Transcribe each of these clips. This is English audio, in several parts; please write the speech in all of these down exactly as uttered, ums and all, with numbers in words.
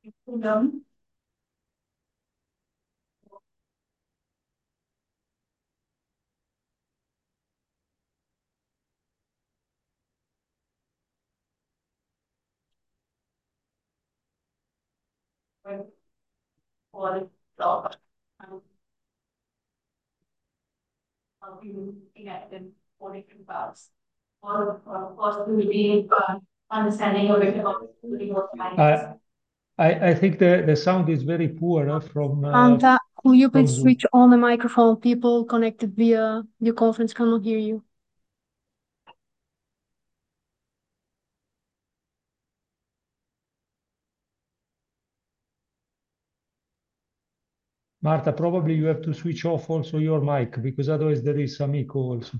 Done. All talk and how you enacted political parts. Or, of course, will be uh, understanding a bit about remote finance. I I I think the the sound is very poor uh, from uh, Anta, will you from please Zoom. switch on the microphone? People connected via your conference cannot hear you. Marta, probably you have to switch off also your mic because otherwise there is some echo also.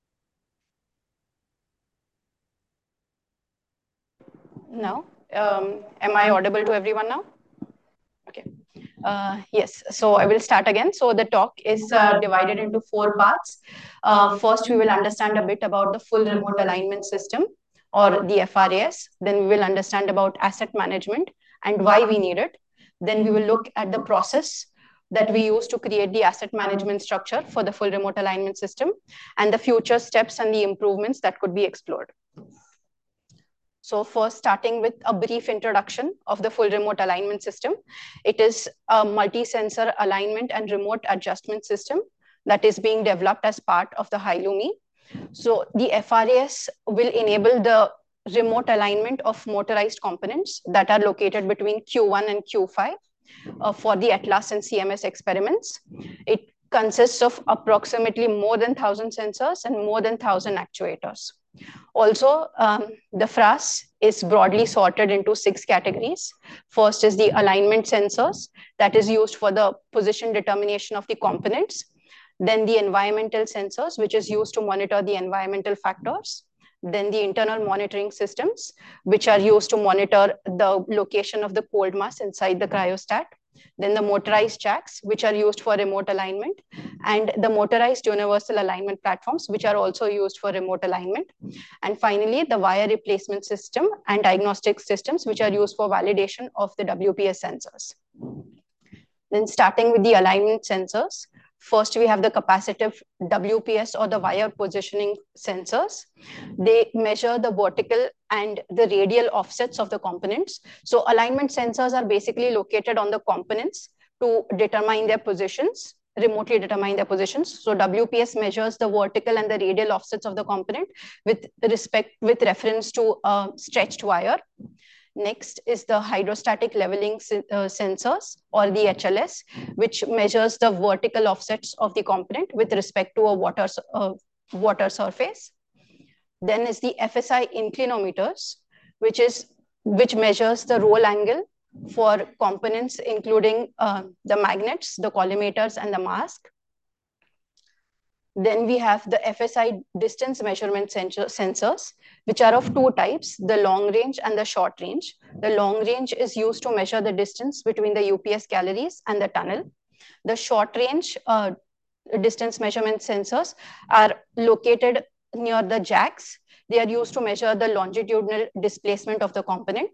Now, um, am I audible to everyone now? Okay. Uh, yes, so I will start again. So the talk is uh, divided into four parts. Uh, first, we will understand a bit about the full remote alignment system, or the F R A S. Then we will understand about asset management and why we need it. Then we will look at the process that we use to create the asset management structure for the full remote alignment system, and the future steps and the improvements that could be explored. So first, starting with a brief introduction of the full remote alignment system. It is a multi-sensor alignment and remote adjustment system that is being developed as part of the Hilumi. So the F R A S will enable the remote alignment of motorized components that are located between Q one and Q five uh, for the Atlas and C M S experiments. It consists of approximately more than one thousand sensors and more than one thousand actuators. Also, um, the F R A S is broadly sorted into six categories. First is the alignment sensors that is used for the position determination of the components. Then the environmental sensors, which is used to monitor the environmental factors. Then the internal monitoring systems, which are used to monitor the location of the cold mass inside the cryostat. Then the motorized jacks, which are used for remote alignment, and the motorized universal alignment platforms, which are also used for remote alignment. And finally, the wire replacement system and diagnostic systems, which are used for validation of the W P S sensors. Then starting with the alignment sensors, first we have the capacitive W P S, or the wire positioning sensors. They measure the vertical and the radial offsets of the components. So alignment sensors are basically located on the components to determine their positions, remotely determine their positions. So W P S measures the vertical and the radial offsets of the component with respect with reference to a stretched wire. Next is the hydrostatic leveling uh, sensors, or the H L S, which measures the vertical offsets of the component with respect to a water, uh, water surface. Then is the F S I inclinometers, which is which measures the roll angle for components, including uh, the magnets, the collimators, and the mask. Then we have the F S I distance measurement sensor, sensors, which are of two types, the long range and the short range. The long range is used to measure the distance between the U P S galleries and the tunnel. The short range uh, distance measurement sensors are located near the jacks. They are used to measure the longitudinal displacement of the component.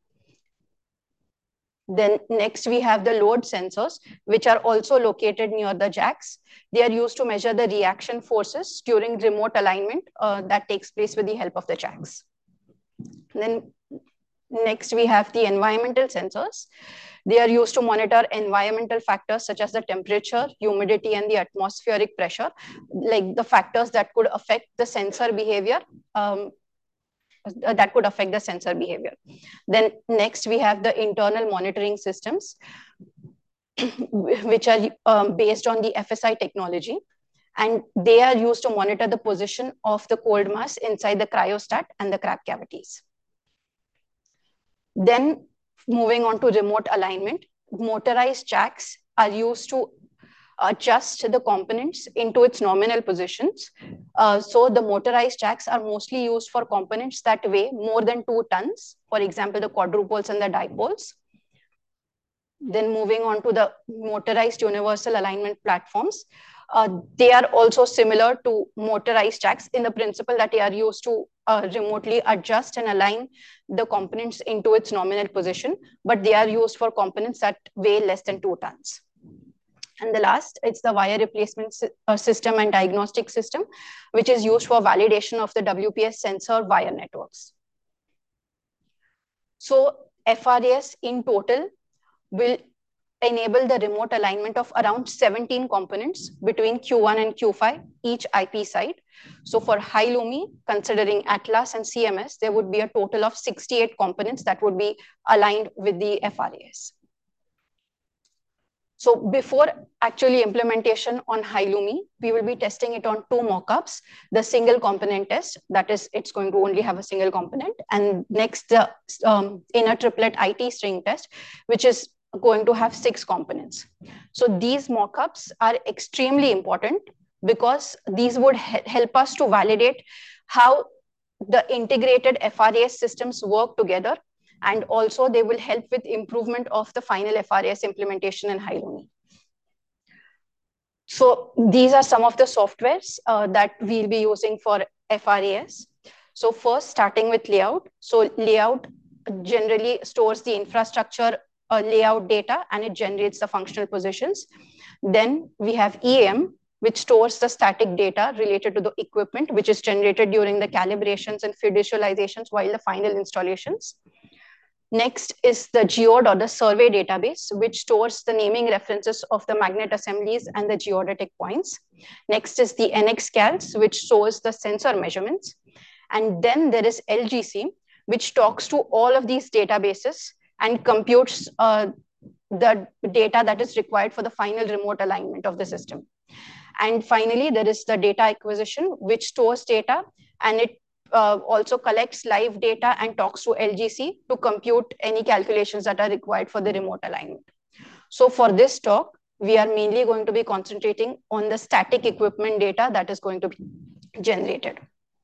Then next we have the load sensors, which are also located near the jacks. They are used to measure the reaction forces during remote alignment uh, that takes place with the help of the jacks. Then next we have the environmental sensors. They are used to monitor environmental factors such as the temperature, humidity, and the atmospheric pressure, like the factors that could affect the sensor behavior um, that could affect the sensor behavior. Then next we have the internal monitoring systems, which are um, based on the F S I technology, and they are used to monitor the position of the cold mass inside the cryostat and the crab cavities. Then moving on to remote alignment, motorized jacks are used to adjust the components into its nominal positions. Uh, so the motorized jacks are mostly used for components that weigh more than two tons, for example, the quadrupoles and the dipoles. Then moving on to the motorized universal alignment platforms. Uh, they are also similar to motorized jacks in the principle that they are used to uh, remotely adjust and align the components into its nominal position, but they are used for components that weigh less than two tons. And the last, it's the wire replacement system and diagnostic system, which is used for validation of the W P S sensor wire networks. So F R A S in total will enable the remote alignment of around seventeen components between Q one and Q five, each I P side. So for Hilumi, considering Atlas and C M S, there would be a total of sixty-eight components that would be aligned with the F R A S. So before actually implementation on Hilumi, we will be testing it on two mockups, the single component test, that is, it's going to only have a single component, and next the um, inner triplet I T string test, which is going to have six components. So these mockups are extremely important because these would he help us to validate how the integrated F R A S systems work together, and also they will help with improvement of the final F R A S implementation in Hilumi. So these are some of the softwares uh, that we'll be using for F R A S. So first, starting with layout. So layout generally stores the infrastructure uh, layout data, and it generates the functional positions. Then we have E M, which stores the static data related to the equipment, which is generated during the calibrations and visualizations while the final installations. Next is the geode or the survey database, which stores the naming references of the magnet assemblies and the geodetic points. Next is the N X Calcs, which stores the sensor measurements. And then there is L G C, which talks to all of these databases and computes uh, the data that is required for the final remote alignment of the system. And finally, there is the data acquisition, which stores data, and it Uh, also collects live data and talks to L G C to compute any calculations that are required for the remote alignment. So for this talk, we are mainly going to be concentrating on the static equipment data that is going to be generated.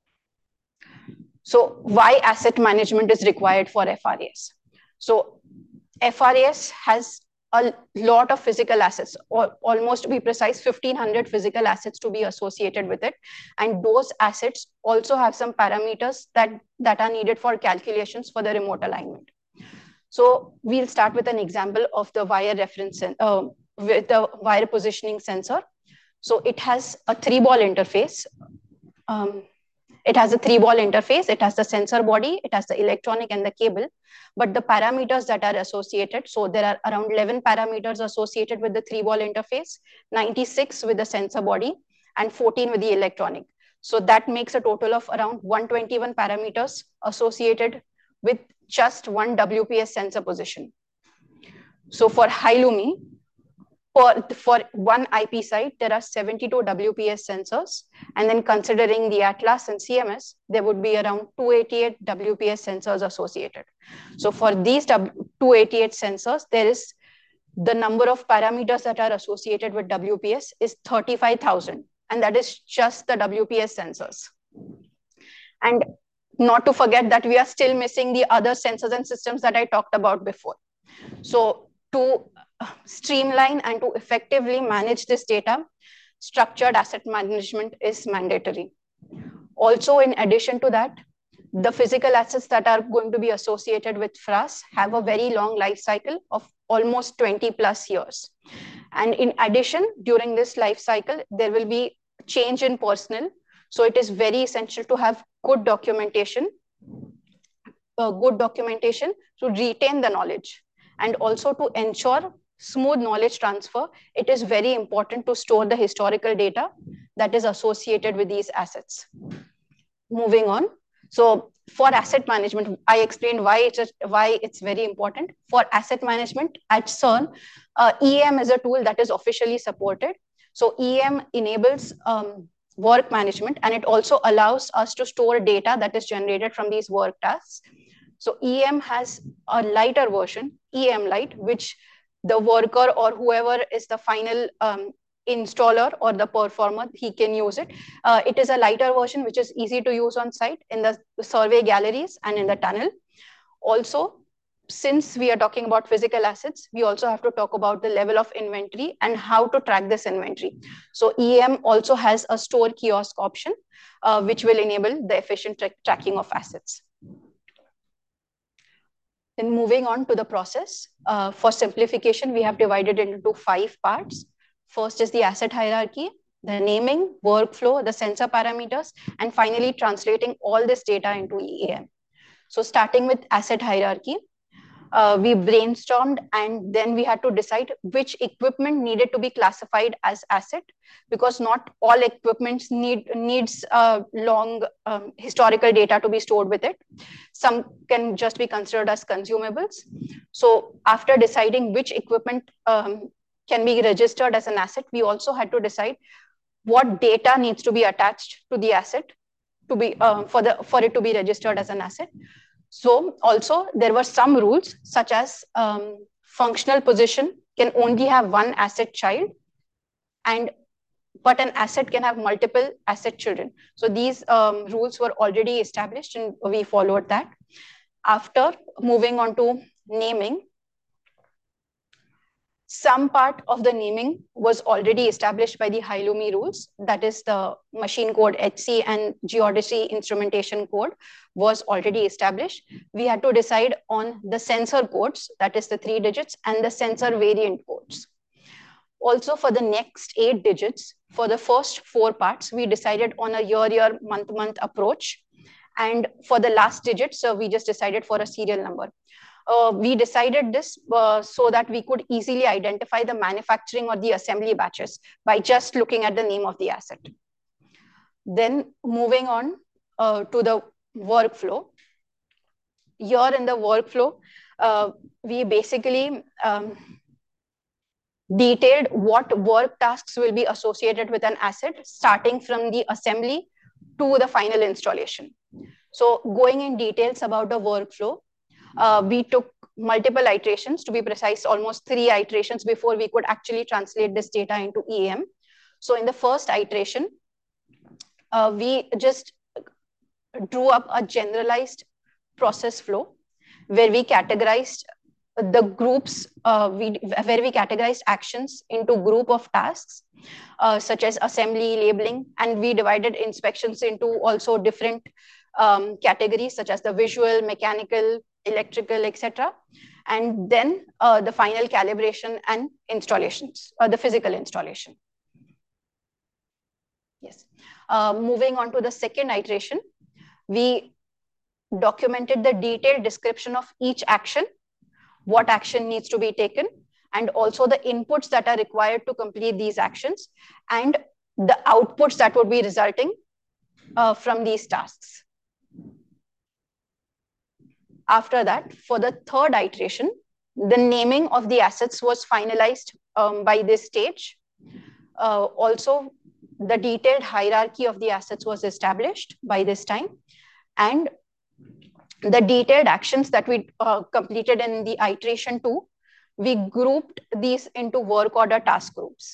So why asset management is required for F R A S? So F R A S has a lot of physical assets, or almost to be precise, fifteen hundred physical assets to be associated with it. And those assets also have some parameters that, that are needed for calculations for the remote alignment. So we'll start with an example of the wire reference, uh, with the wire positioning sensor. So it has a three ball interface. Um, It has a three ball interface, it has the sensor body, it has the electronic and the cable, but the parameters that are associated, so there are around eleven parameters associated with the three ball interface, ninety-six with the sensor body, and fourteen with the electronic. So that makes a total of around one hundred twenty-one parameters associated with just one W P S sensor position. So for Hilumi, For, for one I P site, there are seventy-two W P S sensors. And then considering the Atlas and C M S, there would be around two hundred eighty-eight W P S sensors associated. So for these two hundred eighty-eight sensors, there is the number of parameters that are associated with W P S is thirty-five thousand. And that is just the W P S sensors. And not to forget that we are still missing the other sensors and systems that I talked about before. So to streamline and to effectively manage this data, structured asset management is mandatory. Also, in addition to that, the physical assets that are going to be associated with F R A S have a very long life cycle of almost twenty plus years. And in addition, during this life cycle, there will be change in personnel. So it is very essential to have good documentation, uh, good documentation to retain the knowledge, and also to ensure smooth knowledge transfer. It is very important to store the historical data that is associated with these assets. Moving on. So for asset management, I explained why it's, a, why it's very important. For asset management at CERN, uh, E M is a tool that is officially supported. So E M enables um, work management, and it also allows us to store data that is generated from these work tasks. So E M has a lighter version, E M Lite, which the worker or whoever is the final um, installer or the performer, he can use it. Uh, it is a lighter version, which is easy to use on site in the survey galleries and in the tunnel. Also, since we are talking about physical assets, we also have to talk about the level of inventory and how to track this inventory. So E A M also has a store kiosk option, uh, which will enable the efficient tra tracking of assets. Then moving on to the process, uh, for simplification, we have divided it into five parts. First is the asset hierarchy, the naming, workflow, the sensor parameters, and finally translating all this data into E A M. So starting with asset hierarchy, uh, we brainstormed and then we had to decide which equipment needed to be classified as asset, because not all equipment need, needs uh, long um, historical data to be stored with it. Some can just be considered as consumables. So after deciding which equipment um, can be registered as an asset, we also had to decide what data needs to be attached to the asset to be uh, for the for it to be registered as an asset. So also there were some rules such as um, functional position can only have one asset child, and but an asset can have multiple asset children. So these um, rules were already established and we followed that. After moving on to naming, some part of the naming was already established by the Hilumi rules, that is the machine code H C and geodesy instrumentation code was already established. We had to decide on the sensor codes, that is the three digits, and the sensor variant codes. Also for the next eight digits, for the first four parts, we decided on a year-year, month-month approach. And for the last digit, so we just decided for a serial number. Uh, we decided this uh, so that we could easily identify the manufacturing or the assembly batches by just looking at the name of the asset. Then moving on uh, to the workflow. Here in the workflow, uh, we basically um, detailed what work tasks will be associated with an asset, starting from the assembly to the final installation. So going in details about the workflow, Uh, we took multiple iterations, to be precise, almost three iterations before we could actually translate this data into E A M. So in the first iteration, uh, we just drew up a generalized process flow where we categorized the groups, uh, we, where we categorized actions into group of tasks, uh, such as assembly, labeling, and we divided inspections into also different um, categories, such as the visual, mechanical, electrical, et cetera. And then uh, the final calibration and installations, or the physical installation. Yes. Uh, moving on to the second iteration, we documented the detailed description of each action, what action needs to be taken, and also the inputs that are required to complete these actions, and the outputs that would be resulting uh, from these tasks. After that, for the third iteration, the naming of the assets was finalized um, by this stage. Uh, also, the detailed hierarchy of the assets was established by this time. And the detailed actions that we uh, completed in the iteration two, we grouped these into work order task groups.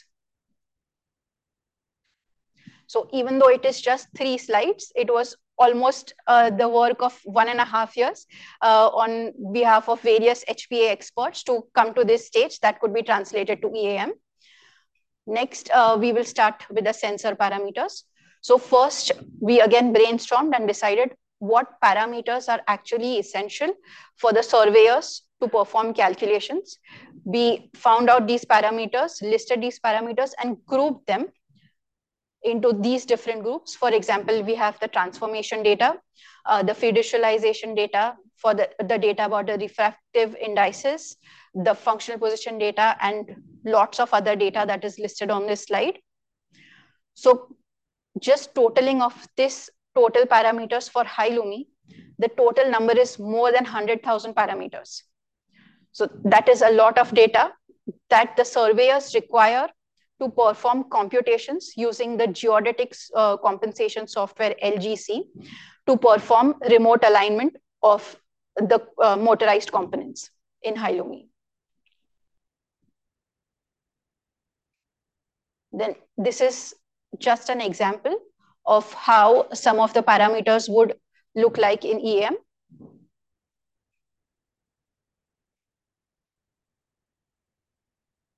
So even though it is just three slides, it was almost uh, the work of one and a half years uh, on behalf of various H P A experts to come to this stage that could be translated to E A M. Next, uh, we will start with the sensor parameters. So first, we again brainstormed and decided what parameters are actually essential for the surveyors to perform calculations. We found out these parameters, listed these parameters, and grouped them into these different groups. For example, we have the transformation data, uh, the fiducialization data, for the, the data about the refractive indices, the functional position data, and lots of other data that is listed on this slide. So just totaling of this total parameters for Hilumi, the total number is more than one hundred thousand parameters. So that is a lot of data that the surveyors require to perform computations using the geodetics uh, compensation software L G C to perform remote alignment of the uh, motorized components in Hilumi. Then this is just an example of how some of the parameters would look like in E A M.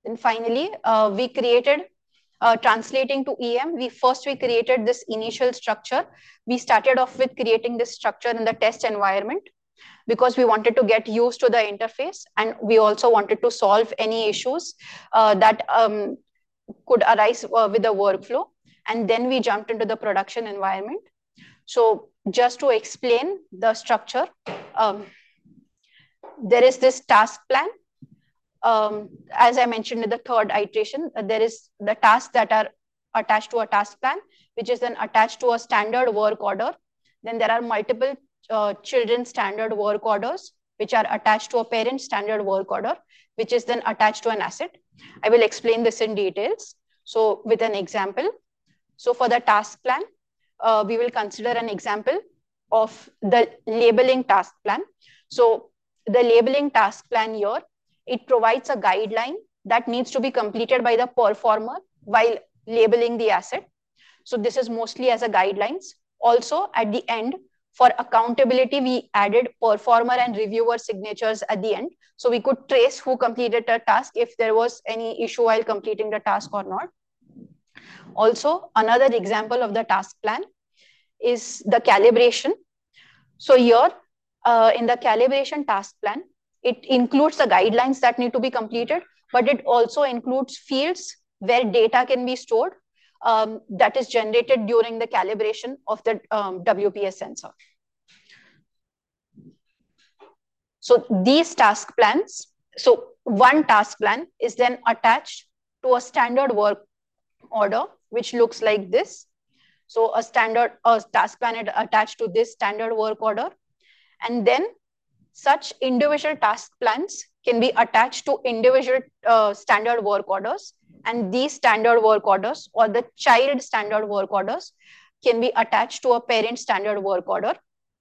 And finally, uh, we created, uh, translating to E M, we first we created this initial structure. We started off with creating this structure in the test environment because we wanted to get used to the interface, and we also wanted to solve any issues uh, that um, could arise uh, with the workflow. And then we jumped into the production environment. So just to explain the structure, um, there is this task plan. Um, as I mentioned in the third iteration, uh, there is the tasks that are attached to a task plan, which is then attached to a standard work order. Then there are multiple uh, children standard work orders, which are attached to a parent standard work order, which is then attached to an asset. I will explain this in details. So with an example, so for the task plan, uh, we will consider an example of the labeling task plan. So the labeling task plan here, it provides a guideline that needs to be completed by the performer while labeling the asset. So this is mostly as a guidelines. Also at the end, for accountability, we added performer and reviewer signatures at the end. So we could trace who completed the task if there was any issue while completing the task or not. Also, another example of the task plan is the calibration. So here, uh, in the calibration task plan, it includes the guidelines that need to be completed, but it also includes fields where data can be stored um, that is generated during the calibration of the um, W P S sensor. So these task plans, so one task plan is then attached to a standard work order, which looks like this. So a standard a task plan is attached to this standard work order. And then such individual task plans can be attached to individual uh, standard work orders. And these standard work orders or the child standard work orders can be attached to a parent standard work order.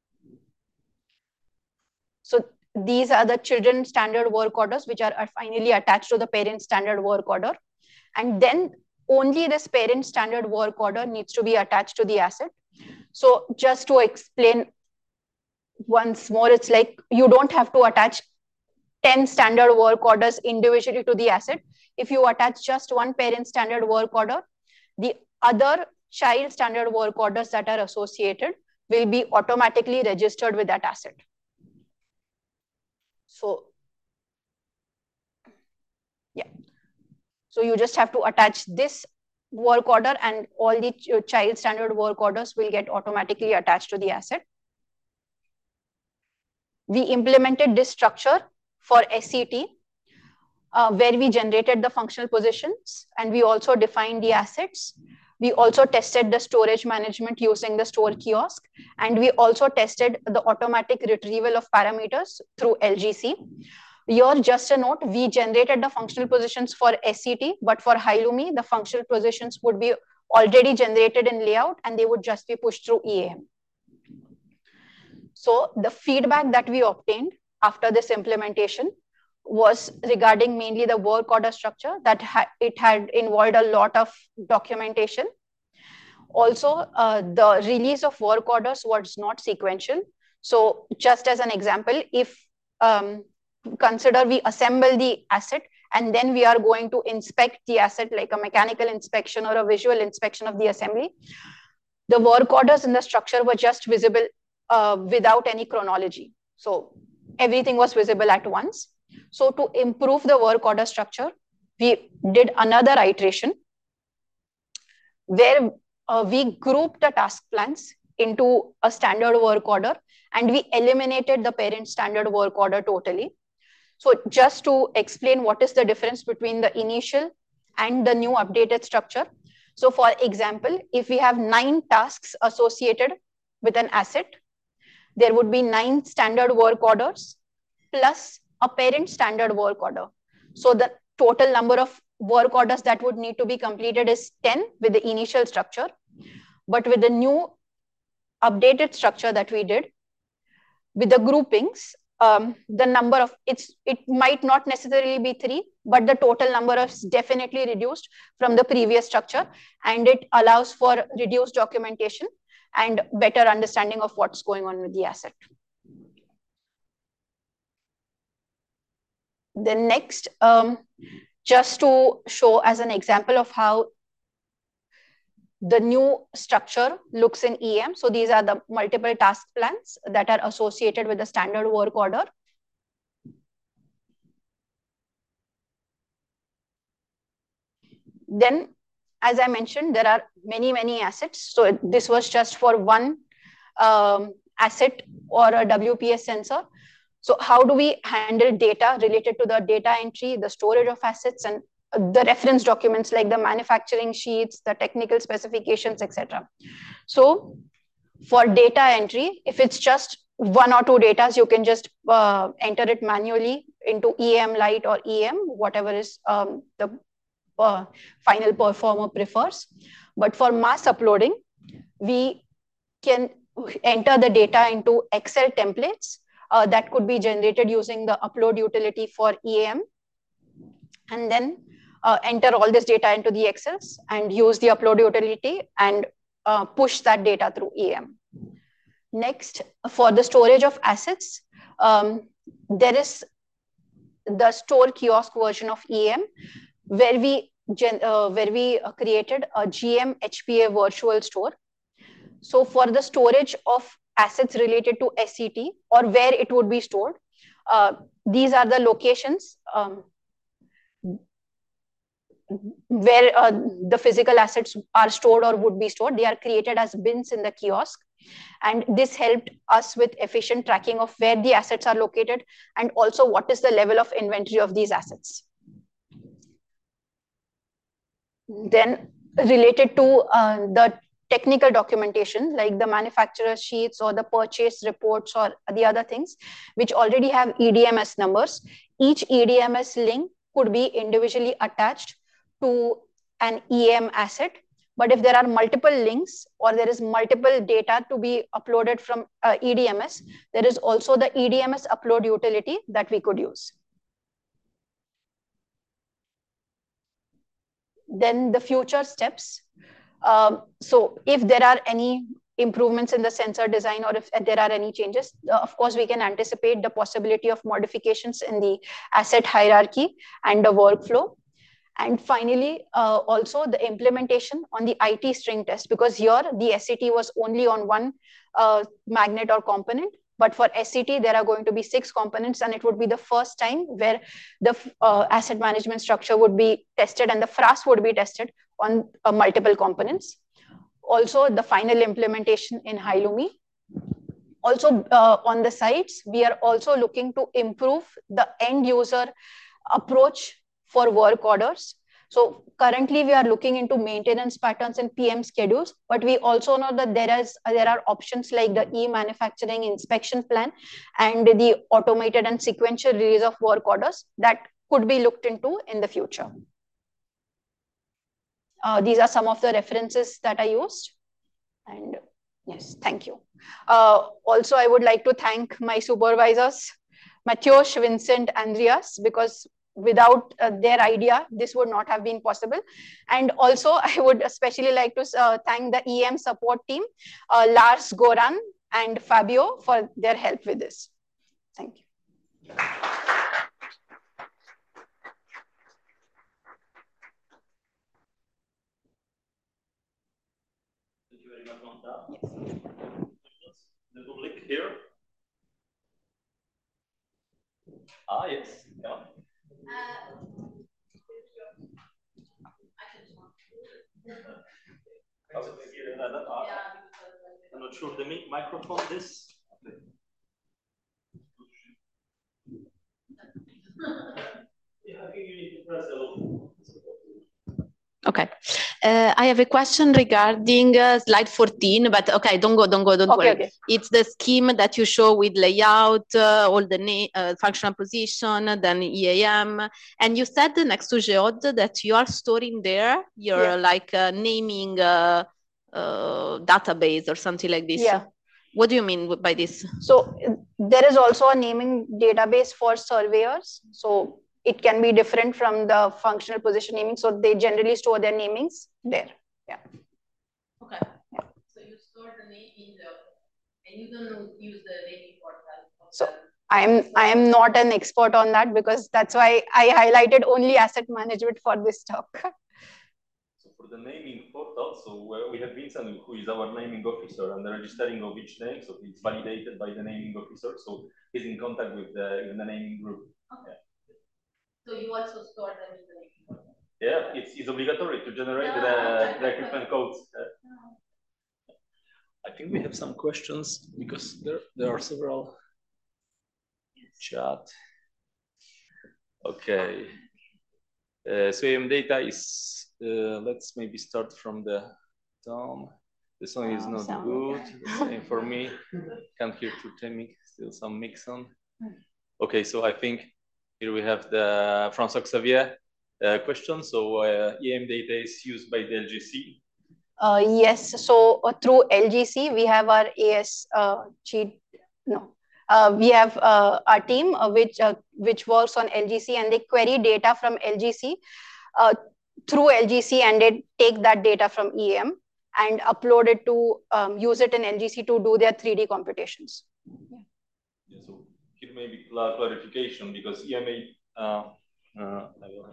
So these are the children standard work orders, which are, are finally attached to the parent standard work order. And then only this parent standard work order needs to be attached to the asset. So just to explain once more, it's like you don't have to attach ten standard work orders individually to the asset. If you attach just one parent standard work order, the other child standard work orders that are associated will be automatically registered with that asset. So, yeah. So you just have to attach this work order and all the ch child standard work orders will get automatically attached to the asset. We implemented this structure for S C T, uh, where we generated the functional positions and we also defined the assets. We also tested the storage management using the store kiosk, and we also tested the automatic retrieval of parameters through L G C. Here, just a note, we generated the functional positions for S C T, but for Hilumi, the functional positions would be already generated in layout and they would just be pushed through E A M. So the feedback that we obtained after this implementation was regarding mainly the work order structure, that ha it had involved a lot of documentation. Also, uh, the release of work orders was not sequential. So just as an example, if um, consider we assemble the asset and then we are going to inspect the asset like a mechanical inspection or a visual inspection of the assembly, the work orders in the structure were just visible uh, without any chronology. So everything was visible at once. So to improve the work order structure, we did another iteration where uh, we grouped the task plans into a standard work order and we eliminated the parent standard work order totally. So just to explain what is the difference between the initial and the new updated structure. So for example, if we have nine tasks associated with an asset, there would be nine standard work orders plus a parent standard work order. So the total number of work orders that would need to be completed is ten with the initial structure. But with the new updated structure that we did, with the groupings, um, the number of, it's it might not necessarily be three, but the total number is definitely reduced from the previous structure, and it allows for reduced documentation and better understanding of what's going on with the asset. The next, um, just to show as an example of how the new structure looks in E M. So these are the multiple task plans that are associated with the standard work order. Then, as I mentioned, there are many, many assets. So this was just for one um, asset or a W P S sensor. So how do we handle data related to the data entry, the storage of assets, and the reference documents like the manufacturing sheets, the technical specifications, et cetera. So for data entry, if it's just one or two data, you can just uh, enter it manually into E M Lite or E M, whatever is um, the uh, final performer prefers. But for mass uploading, we can enter the data into Excel templates uh, that could be generated using the upload utility for E M, and then uh, enter all this data into the Excels and use the upload utility and uh, push that data through E M. Next, for the storage of assets, um, there is the store kiosk version of E M, where we gen, uh, where we created a G M H P A virtual store. So for the storage of assets related to S C T or where it would be stored, uh, these are the locations um, where uh, the physical assets are stored or would be stored. They are created as bins in the kiosk. And this helped us with efficient tracking of where the assets are located and also what is the level of inventory of these assets. Then related to uh, the technical documentation, like the manufacturer sheets or the purchase reports or the other things, which already have E D M S numbers, each E D M S link could be individually attached to an E M asset. But if there are multiple links or there is multiple data to be uploaded from uh, E D M S, there is also the E D M S upload utility that we could use. Then the future steps. Um, so if there are any improvements in the sensor design or if there are any changes, uh, of course, we can anticipate the possibility of modifications in the asset hierarchy and the workflow. And finally, uh, also the implementation on the I T string test, because here the S C T was only on one uh, magnet or component. But for S C T, there are going to be six components, and it would be the first time where the uh, asset management structure would be tested and the F R A S would be tested on uh, multiple components. Also, the final implementation in Hilumi. Also, uh, on the sites, we are also looking to improve the end user approach for work orders. So currently we are looking into maintenance patterns and P M schedules, but we also know that there is there are options like the e-manufacturing inspection plan and the automated and sequential release of work orders that could be looked into in the future. Uh, these are some of the references that I used. And yes, thank you. Uh, also, I would like to thank my supervisors, Matthews, Vincent, Andreas, because without uh, their idea, this would not have been possible. And also, I would especially like to uh, thank the E M support team, uh, Lars, Goran, and Fabio for their help with this. Thank you. Thank you very much, Mamta. Yes. The public here? Ah, yes. Come on. I'm not sure the microphone this. Yeah, I think you need to press the logo. Okay. Uh, I have a question regarding uh, slide fourteen, but okay, don't go, don't go, don't okay, worry. Okay. It's the scheme that you show with layout, uh, all the na uh, functional position, then E A M. And you said next to Geode that you are storing there your Yeah. like uh, naming uh, uh, database or something like this. Yeah. What do you mean by this? So there is also a naming database for surveyors. So it can be different from the functional position naming. So they generally store their namings there. Yeah. Okay. Yeah. So you store the name in the, and you don't use the naming portal. So I'm I am not an expert on that, because that's why I highlighted only asset management for this talk. So for the naming portal, so uh, we have Vincent, who is our naming officer, and the registering of each name, so it's validated by the naming officer, so he's in contact with the, with the naming group. Okay. So you also store them in the naming portal? Yeah, it's, it's obligatory to generate Yeah, the, okay. the equipment codes. Uh, I think we have some questions because there, there are several. Chat. Okay. Uh, so A M data is, uh, let's maybe start from the Tom. The song is Oh, not sound. good. The same for me. Can't hear through Temi. Still some mix on. Okay, so I think here we have the François Xavier uh, question. So uh, E M data is used by the L G C. Uh, yes, so uh, through L G C, we have our A S uh, cheat, no, uh, we have uh, our team uh, which uh, which works on L G C, and they query data from L G C uh, through L G C, and they take that data from E M and upload it to um, use it in L G C to do their three D computations. Yeah. Yeah, so here may be clarification because E M A, uh, uh,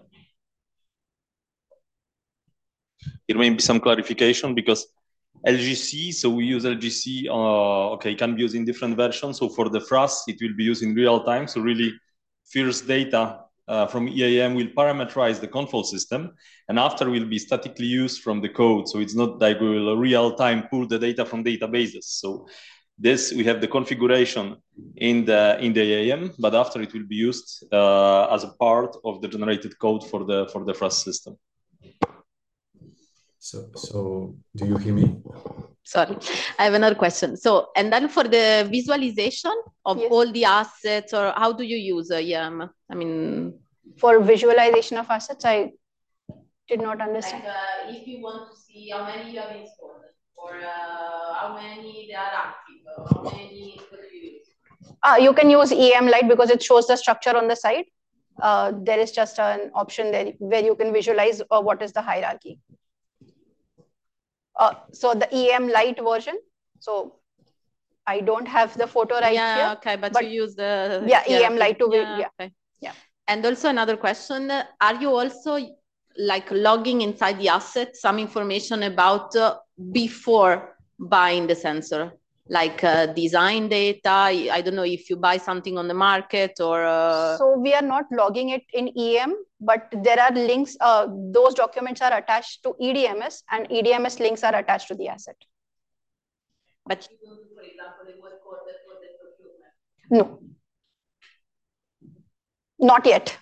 Here may be some clarification because L G C, so we use L G C, uh, okay, can be used in different versions. So for the F R A S, it will be used in real time. So really, first data uh, from E A M will parameterize the control system, and after will be statically used from the code. So it's not like we will real time pull the data from databases. So this, we have the configuration in the in the E A M, but after it will be used uh, as a part of the generated code for the for the F R A S system. So, so do you hear me? Sorry, I have another question. So, and then for the visualization of Yes. all the assets, or how do you use E A M? I mean, For visualization of assets, I did not understand. like uh, if you want to see how many you have installed, or uh, how many they are active, or how many what do you use? Uh, you can use E A M Lite because it shows the structure on the side. Uh, there is just an option there where you can visualize uh, what is the hierarchy. Uh, so the E A M Lite version. So I don't have the photo right yeah, here. okay, but, but you use the yeah, E A M Lite to yeah, yeah. Okay. Yeah. And also another question: are you also like logging inside the asset some information about uh, before buying the sensor, like uh, design data? I don't know if you buy something on the market or. Uh... So we are not logging it in E M, but there are links. Uh, those documents are attached to E D M S, and E D M S links are attached to the asset. But you don't do, for example, a work order for the procurement? No, not yet.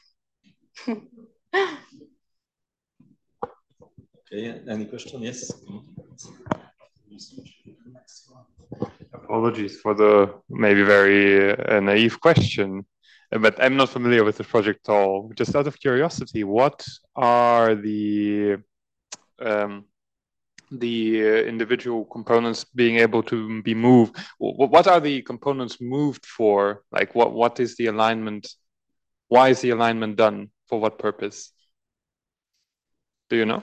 Okay, any question? Yes. Apologies for the maybe very uh, naive question, but I'm not familiar with the project at all. Just out of curiosity, what are the um, the uh, individual components being able to be moved? What are the components moved for? Like what, what is the alignment? Why is the alignment done? For what purpose? Do you know?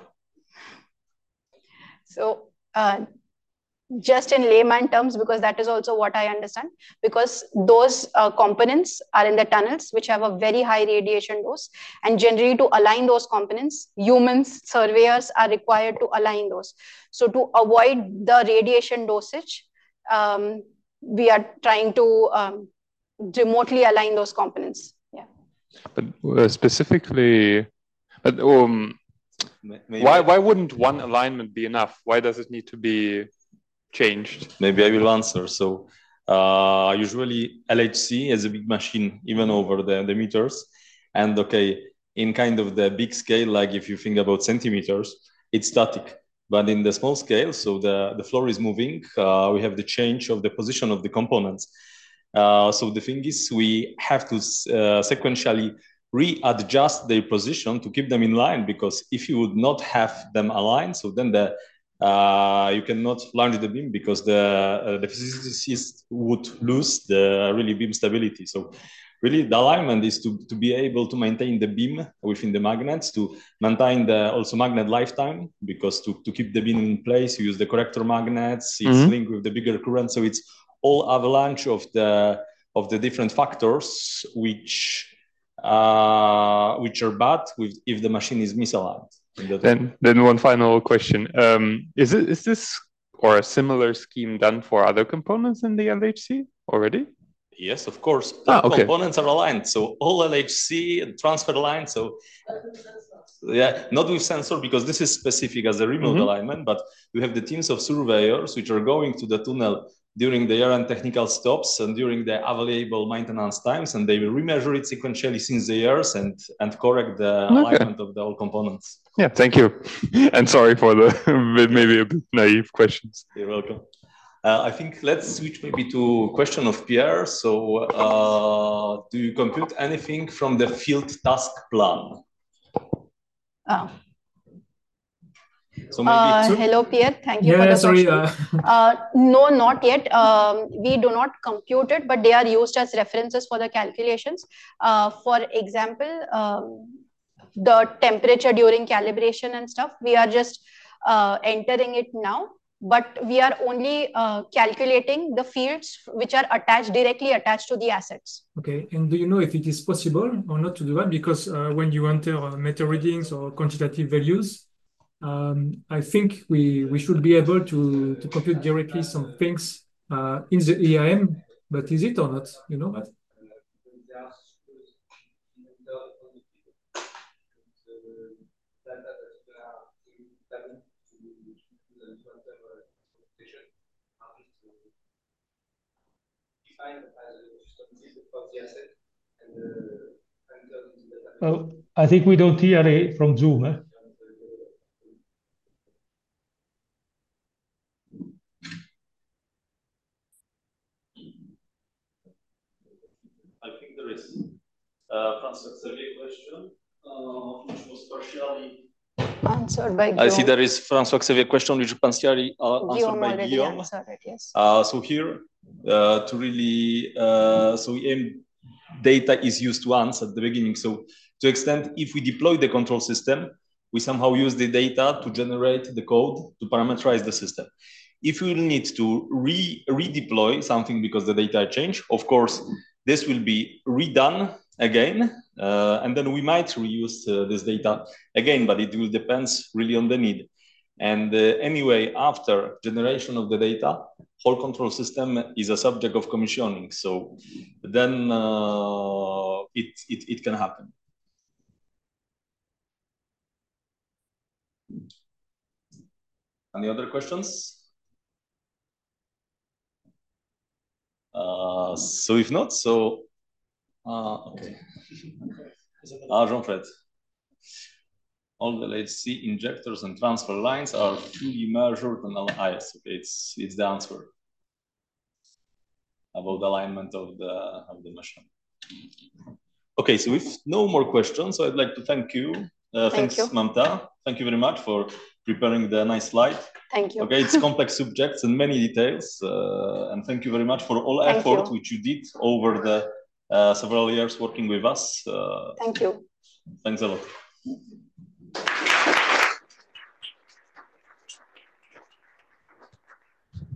So uh, just in layman terms, because that is also what I understand, because those uh, components are in the tunnels, which have a very high radiation dose. And generally to align those components, humans, surveyors are required to align those. So to avoid the radiation dosage, um, we are trying to um, remotely align those components. Yeah. But uh, specifically, but, um, Maybe why, why wouldn't one alignment be enough? Why does it need to be changed? Maybe I will answer. So uh, usually L H C is a big machine, even over the, the meters. And okay, in kind of the big scale, like if you think about centimeters, it's static. But in the small scale, so the, the floor is moving, uh, we have the change of the position of the components. Uh, so the thing is, we have to uh, sequentially readjust their position to keep them in line, because if you would not have them aligned, so then the uh, you cannot launch the beam, because the uh, the physicist would lose the really beam stability. So really the alignment is to, to be able to maintain the beam within the magnets, to maintain the also magnet lifetime, because to, to keep the beam in place, you use the corrector magnets, it's mm-hmm. linked with the bigger current. So it's all avalanche of the of the different factors which uh, which are bad with if the machine is misaligned. Then, then one final question: um, Is it is this or a similar scheme done for other components in the L H C already? Yes, of course. All ah, okay. components are aligned. So all L H C and transfer lines. So yeah, not with sensor because this is specific as a remote mm-hmm. alignment, but we have the teams of surveyors which are going to the tunnel during the year-end technical stops and during the available maintenance times, and they will remeasure it sequentially since the years and, and correct the okay. alignment of the all components. Yeah, thank you. And sorry for the maybe a bit naive questions. You're welcome. Uh, I think let's switch maybe to question of Pierre. So uh, do you compute anything from the field task plan? Oh. So maybe uh, so, hello, Pierre. Thank you yeah, for the sorry, question. uh... uh, no, not yet. Um, we do not compute it, but they are used as references for the calculations. Uh, for example, um, the temperature during calibration and stuff, we are just uh, entering it now, but we are only uh, calculating the fields which are attached, directly attached to the assets. Okay, and do you know if it is possible or not to do that? Because uh, when you enter uh, meter readings or quantitative values, um, I think we, we should be able to, to compute directly some things uh, in the E I M, but is it or not? You know that? Oh, I think we don't hear it from Zoom. Eh? I think there is uh, François-Xavier question, uh, which was partially answered by Guillaume. I see there is François-Xavier question, which partially uh, answered by Guillaume. Answered it, yes. Uh, so here, uh, to really, uh, so E M data is used once at the beginning. So to extent, if we deploy the control system, we somehow use the data to generate the code to parameterize the system. If we will need to re redeploy something because the data change, of course, this will be redone again, uh, and then we might reuse uh, this data again, but it will depend really on the need. And uh, anyway, after generation of the data, whole control system is a subject of commissioning. So then uh, it, it, it can happen. Any other questions? Uh, so if not, so, uh, okay. Ah, Jean-Fred. All the L H C injectors and transfer lines are fully measured and analyzed. Okay, it's, it's the answer about the alignment of the, of the machine. Okay, so with no more questions, so I'd like to thank you. Uh, thank thanks, you. Mamta. Thank you very much for preparing the nice slide. Thank you. Okay, it's complex subjects and many details. Uh, and thank you very much for all thank effort you. which you did over the uh, several years working with us. Uh, thank you. Thanks a lot.